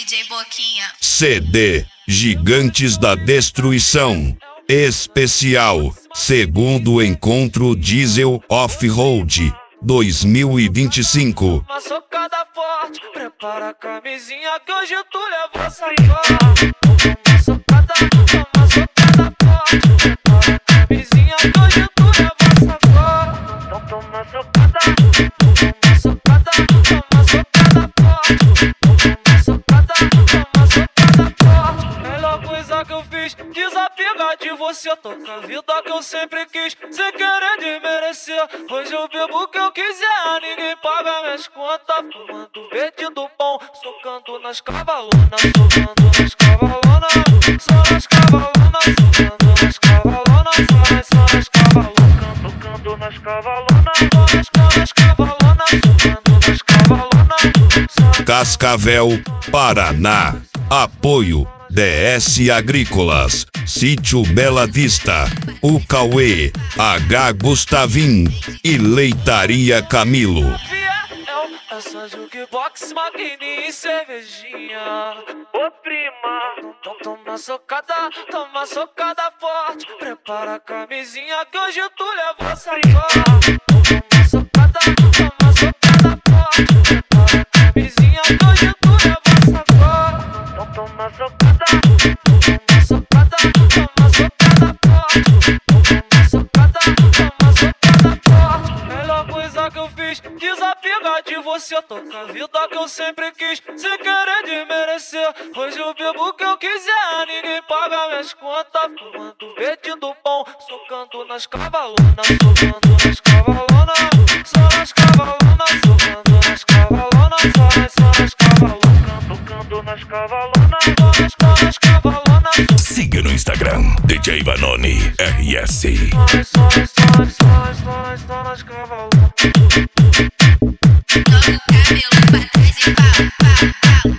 DJ Boquinha. CD Gigantes da Destruição Especial Segundo Encontro Diesel Off-Road 2025. Uma socada forte, prepara a camisinha que hoje tu leva a sacola. Uma socada forte, prepara a camisinha que hoje tu leva a sacola. Então toma socada, toma socada, toma socada forte. Toma socada forte. Melhor coisa que eu fiz, desapegar de você. Toca a vida que eu sempre quis, sem querer desmerecer. Hoje eu bebo o que eu quiser, ninguém paga minhas contas. Fumando verde do bom, socando nas cavalonas. Socando nas cavalonas, só nas cavalonas. Socando nas cavalonas, só nas cavalonas. Tocando nas cavalonas, só nas cavalonas. Socando nas cavalonas. Cascavel, Paraná. Apoio DS Agrícolas, Sítio Bela Vista, Ucauê, H. Gustavim e Leitaria Camilo. Essa jukebox, maquininha e cervejinha. Ô prima, então toma socada forte. Prepara a camisinha que hoje tu leva a sacola. Toma socada forte. Prepara a camisinha que hoje tu leva a sacola. Então toma socada forte. Toma socada forte. Melhor coisa que eu fiz, desapegar de você. Toca a vida que eu sempre quis, sem querer desmerecer. Hoje eu bebo o que eu quiser, ninguém paga minhas contas. Fumando verde do bom, socando nas cavalonas. Socando nas cavalonas, só nas cavalonas. Socando nas cavalonas, só nas cavalonas. Tocando nas cavalonas, só nas cavalonas. Siga no Instagram, DJ Vanoni RS. Só nas cavalonas. Joga o cabelo pra trás e fala, fala, fala.